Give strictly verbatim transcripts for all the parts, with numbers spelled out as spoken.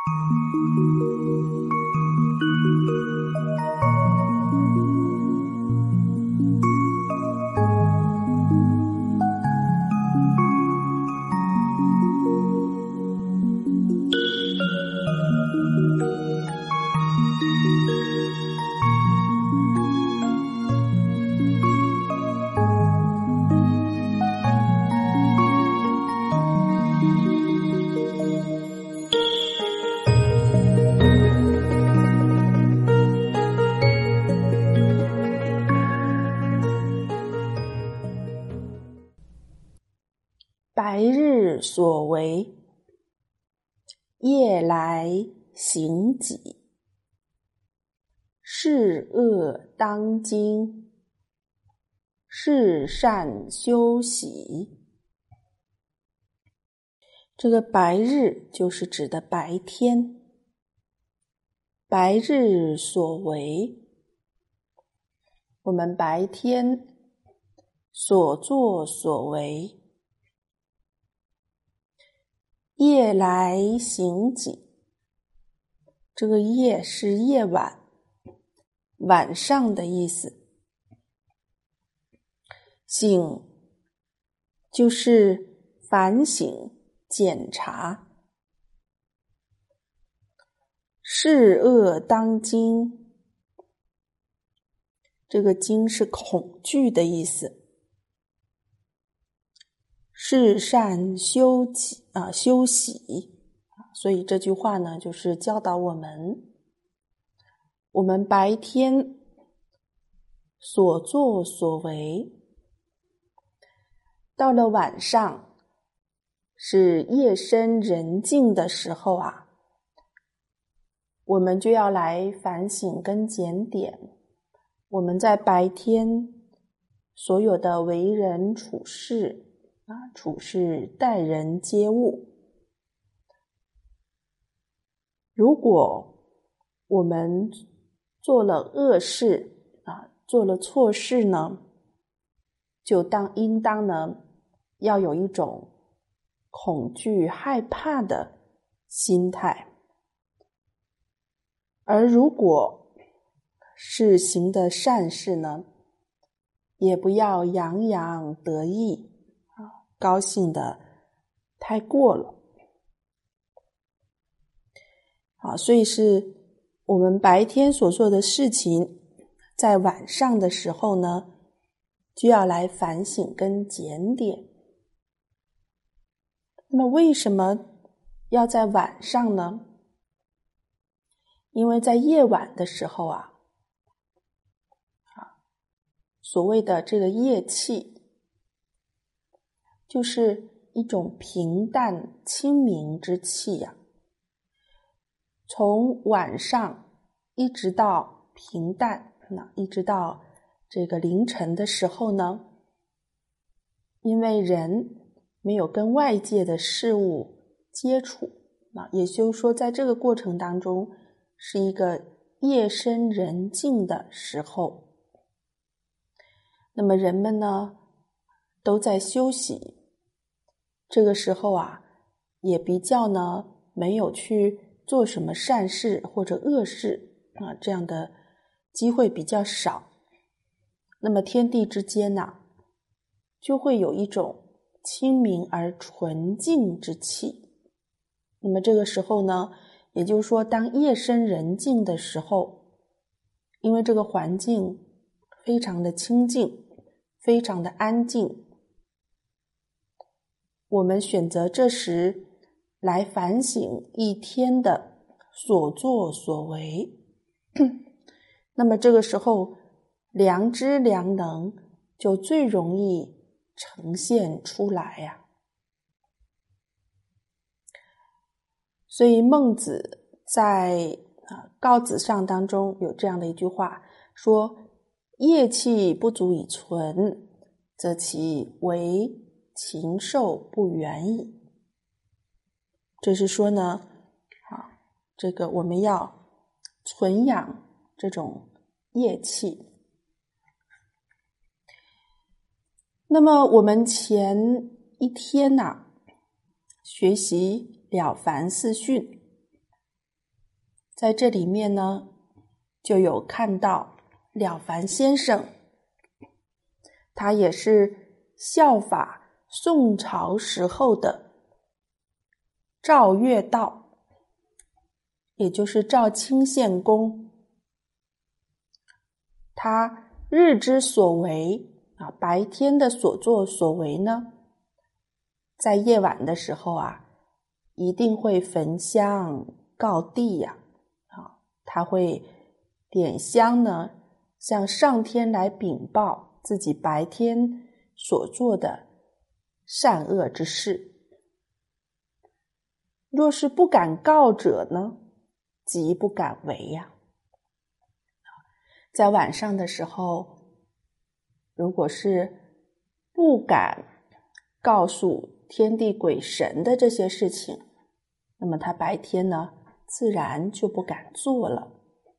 白日所为，夜来行己。是恶当精，是善休息。这个白日就是指的白天，白日所为，我们白天所作所为。夜来行己，这个夜是夜晚，晚上的意思。省就是反省、检查。是恶当惊，这个惊是恐惧的意思。是善休己啊，休息。所以这句话呢，就是教导我们，我们白天所作所为，到了晚上，是夜深人静的时候啊，我们就要来反省跟检点我们在白天所有的为人处事啊，处事待人接物。如果我们做了恶事啊，做了错事呢，就当应当呢，要有一种恐惧、害怕的心态。而如果是行的善事呢，也不要洋洋得意啊，高兴的太过了。啊，所以是我们白天所做的事情，在晚上的时候呢，就要来反省跟检点。那么为什么要在晚上呢？因为在夜晚的时候啊，啊，所谓的这个夜气，就是一种平淡清明之气呀、啊。从晚上一直到平淡，那一直到这个凌晨的时候呢，因为人没有跟外界的事物接触，那也就是说在这个过程当中是一个夜深人静的时候。那么人们呢都在休息，这个时候啊也比较呢没有去做什么善事或者恶事啊，这样的机会比较少。那么天地之间呢、啊，就会有一种清明而纯净之气。那么这个时候呢，也就是说当夜深人静的时候，因为这个环境非常的清静，非常的安静，我们选择这时来反省一天的所作所为，那么这个时候良知良能就最容易呈现出来呀、啊。所以孟子在啊告子上当中有这样的一句话，说业气不足以存，则其为禽兽不远矣。这是说呢，啊，这个我们要存养这种业气。那么我们前一天呢、啊，学习了凡四训， 在这里面呢，就有看到了凡先生，他也是效法宋朝时候的赵月道，也就是赵清献公，他日之所为啊，白天的所作所为呢，在夜晚的时候啊，一定会焚香告地呀、啊，啊，他会点香呢，向上天来禀报自己白天所做的善恶之事。若是不敢告者呢，即不敢为呀、啊。在晚上的时候，如果是不敢告诉天地鬼神的这些事情，那么他白天呢，自然就不敢做了。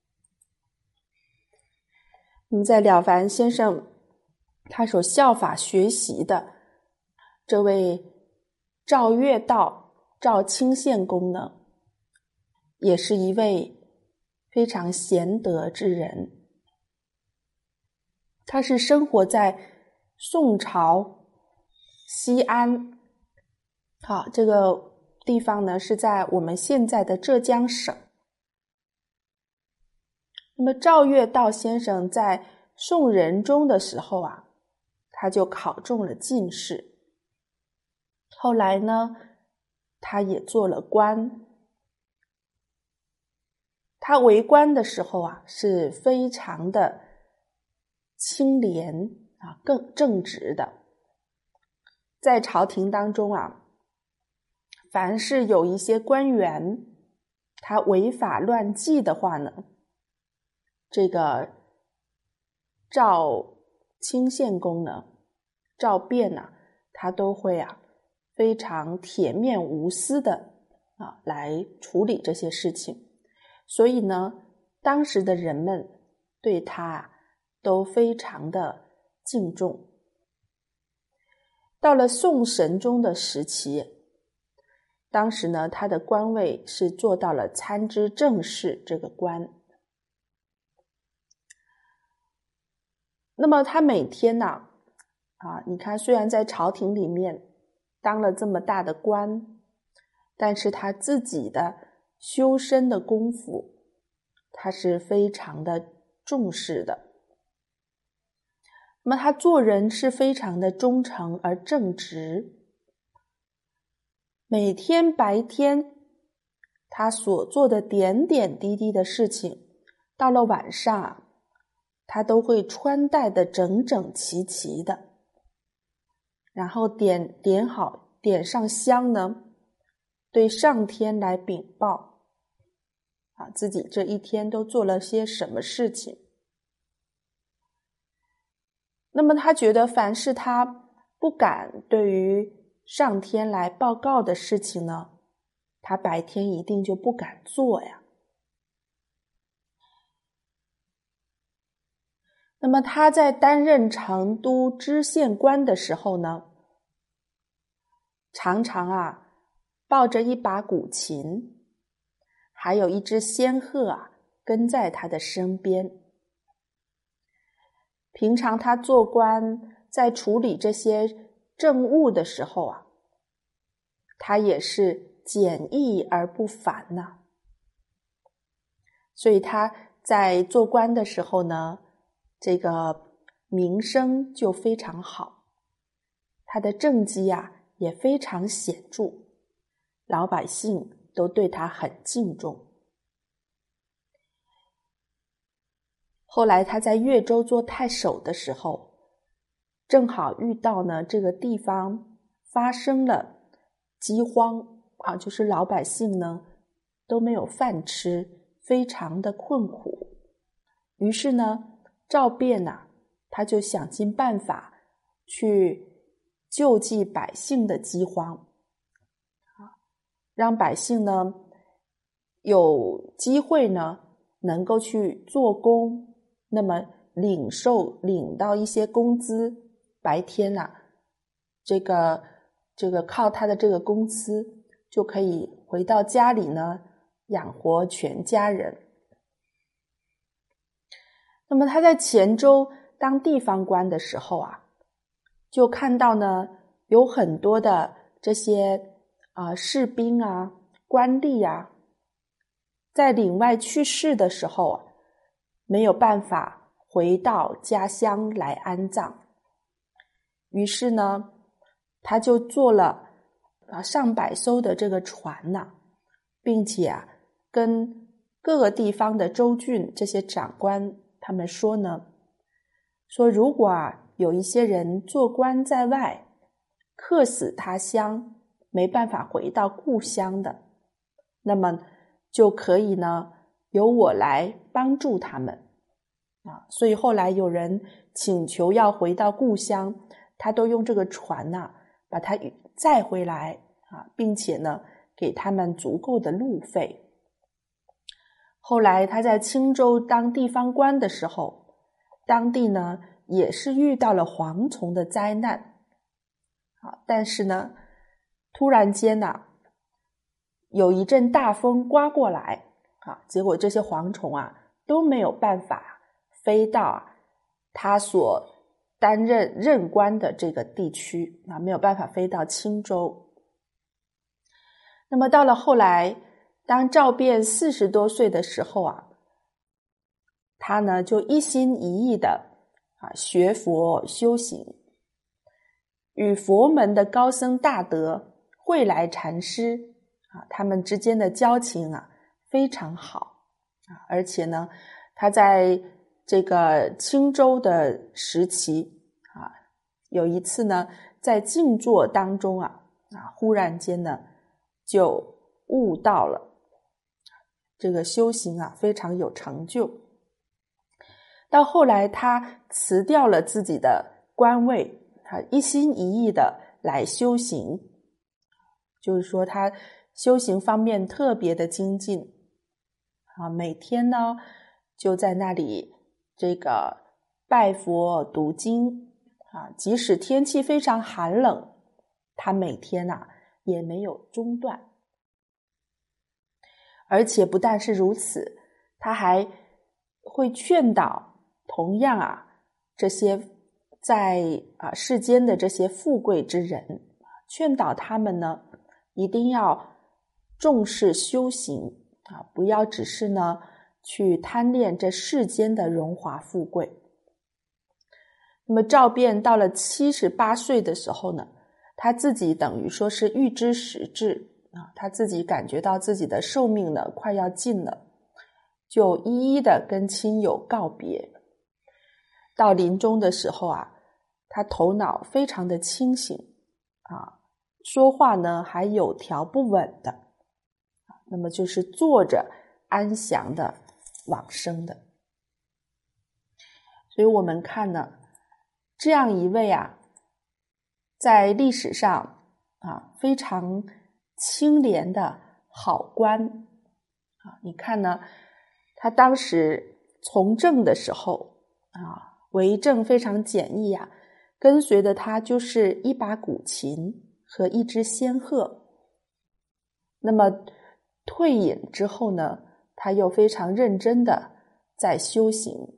那么在了凡先生他所效法学习的这位赵月道赵清献公呢，也是一位非常贤德之人。他是生活在宋朝西安，好，这个地方呢是在我们现在的浙江省。那么赵月道先生在宋仁宗的时候啊，他就考中了进士。后来呢，他也做了官。他为官的时候啊，是非常的清廉啊，更正直的。在朝廷当中啊，凡是有一些官员他违法乱纪的话呢，这个赵清献公呢，赵卞呢，他都会啊非常铁面无私的啊来处理这些事情。所以呢，当时的人们对他都非常的敬重。到了宋神宗的时期，当时呢，他的官位是做到了参知政事这个官。那么他每天呢，啊，你看虽然在朝廷里面当了这么大的官，但是他自己的修身的功夫，他是非常的重视的。那么他做人是非常的忠诚而正直。每天白天他所做的点点滴滴的事情，到了晚上啊，他都会穿戴的整整齐齐的，然后点点好点上香呢，对上天来禀报啊，自己这一天都做了些什么事情。那么他觉得凡是他不敢对于上天来报告的事情呢，他白天一定就不敢做呀。那么他在担任成都知县官的时候呢，常常啊抱着一把古琴，还有一只仙鹤啊跟在他的身边。平常他做官在处理这些政务的时候啊，他也是简易而不繁呐、啊。所以他在做官的时候呢，这个名声就非常好，他的政绩啊也非常显著，老百姓都对他很敬重。后来他在越州做太守的时候，正好遇到呢这个地方发生了饥荒啊，就是老百姓呢都没有饭吃，非常的困苦。于是呢，赵卞啊，他就想尽办法去救济百姓的饥荒，让百姓呢有机会呢能够去做工。那么领受领到一些工资，白天啊，这个这个靠他的这个工资就可以回到家里呢， 养活全家人。那么他在黔州当地方官的时候啊，就看到呢有很多的这些啊、呃、士兵啊、官吏啊，在岭外去世的时候啊，没有办法回到家乡来安葬。于是呢，他就做了啊上百艘的这个船呐、啊，并且啊跟各个地方的州郡这些长官他们说呢，说如果啊有一些人做官在外，客死他乡，没办法回到故乡的，那么就可以呢由我来帮助他们啊。所以后来有人请求要回到故乡，他都用这个船呐、啊、把他载回来啊，并且呢给他们足够的路费。后来他在青州当地方官的时候，当地呢也是遇到了蝗虫的灾难啊，但是呢突然间呢、啊、有一阵大风刮过来啊，结果这些蝗虫啊都没有办法飞到、啊、他所担任任官的这个地区啊，没有办法飞到青州。那么到了后来，当赵卞四十多岁的时候啊，他呢就一心一意的啊学佛修行，与佛门的高僧大德慧来禅师啊，他们之间的交情啊非常好啊，而且呢，他在这个青州的时期啊，有一次呢，在静坐当中啊啊，忽然间呢就悟到了。这个修行啊非常有成就。到后来他辞掉了自己的官位，他一心一意的来修行，就是说他修行方面特别的精进啊，每天呢就在那里这个拜佛读经啊，即使天气非常寒冷，他每天啊也没有中断。而且不但是如此，他还会劝导同样啊这些在啊世间的这些富贵之人，劝导他们呢一定要重视修行啊，不要只是呢去贪恋这世间的荣华富贵。那么赵卞到了七十八岁的时候呢，他自己等于说是预知时至啊，他自己感觉到自己的寿命呢快要尽了，就一一的跟亲友告别。到临终的时候啊，他头脑非常的清醒啊，说话呢还有条不紊的，那么就是坐着安详的往生的。所以我们看呢，这样一位啊，在历史上啊非常清廉的好官啊，你看呢，他当时从政的时候啊，为政非常简易啊，跟随的他就是一把古琴和一只仙鹤。那么退隐之后呢，他又非常认真的在修行。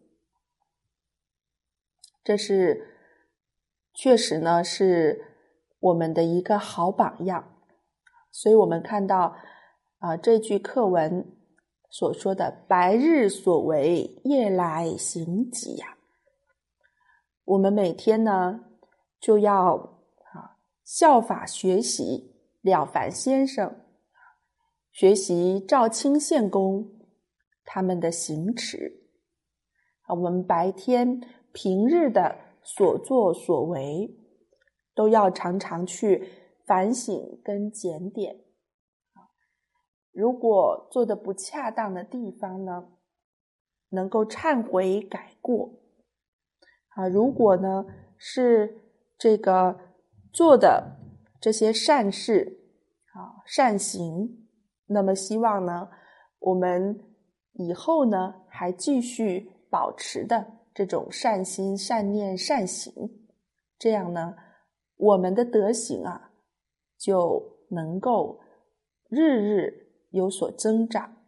这是确实呢是我们的一个好榜样。所以我们看到啊、呃、这句课文所说的白日所为夜来行己呀、啊，我们每天呢就要啊效法学习了凡先生，学习赵清献公他们的行持。我们白天平日的所作所为都要常常去反省跟检点。如果做的不恰当的地方呢，能够忏悔改过啊，如果呢是这个做的这些善事啊善行，那么希望呢我们以后呢还继续保持的这种善心善念善行，这样呢我们的德行啊就能够日日有所增长。